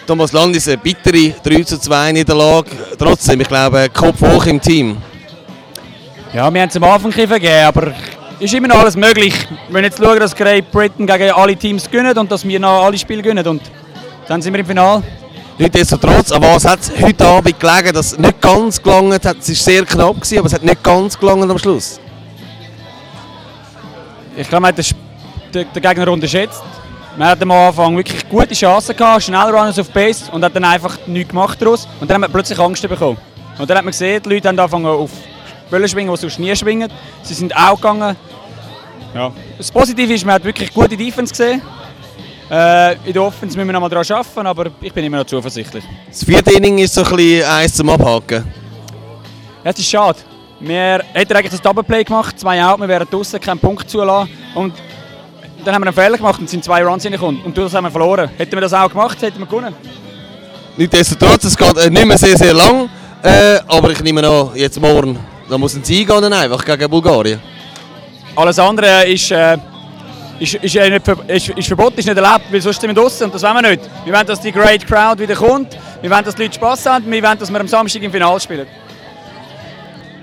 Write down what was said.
Thomas Landis, eine bittere 3:2 Niederlage. Trotzdem, ich glaube, Kopf hoch im Team. Ja, wir haben es am Anfang vergeben, aber ist immer noch alles möglich. Wir müssen jetzt schauen, dass Great Britain gegen alle Teams gewinnen und dass wir noch alle Spiele gewinnen. Und dann sind wir im Finale. Nichtsdestotrotz, aber was hat es heute Abend gelegen, dass es nicht ganz gelangt hat? Es war sehr knapp, aber es hat nicht ganz gelangt am Schluss. Ich glaube, man hat den Gegner unterschätzt. Man hat am Anfang wirklich gute Chancen gehabt, schnell Runners auf Base und hat dann einfach nichts gemacht daraus. Und dann hat man plötzlich Angst bekommen. Und dann hat man gesehen, die Leute haben angefangen auf Böllen schwingen, die sonst nie schwingen. Sie sind auch gegangen. Ja. Das Positive ist, man hat wirklich gute Defense gesehen. In der Offense müssen wir noch mal daran arbeiten, aber ich bin immer noch zuversichtlich. Das 4. Inning ist so ein bisschen eins zum Abhaken. Ja, es ist schade. Wir hätten eigentlich das Doubleplay gemacht, 2 Out, wir wären draußen, keinen Punkt zulassen. Und dann haben wir einen Fehler gemacht und sind 2 Runs reingekommen. Und durch das haben wir verloren. Hätten wir das auch gemacht, hätten wir gewonnen. Nichtsdestotrotz, es geht nicht mehr sehr, sehr lang. Aber ich nehme an, jetzt morgen, da muss ein Sieg gehen, einfach gegen Bulgarien. Alles andere ist verboten, ist nicht erlaubt, weil sonst sind wir draußen und das wollen wir nicht. Wir wollen, dass die Great Crowd wieder kommt, wir wollen, dass die Leute Spass haben, wir wollen, dass wir am Samstag im Finale spielen.